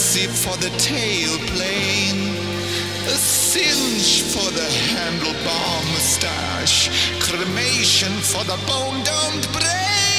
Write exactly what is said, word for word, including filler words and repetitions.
ecstasy for the tailplane, a cinch for the handlebar mustache, cremation for the bone-domed brain.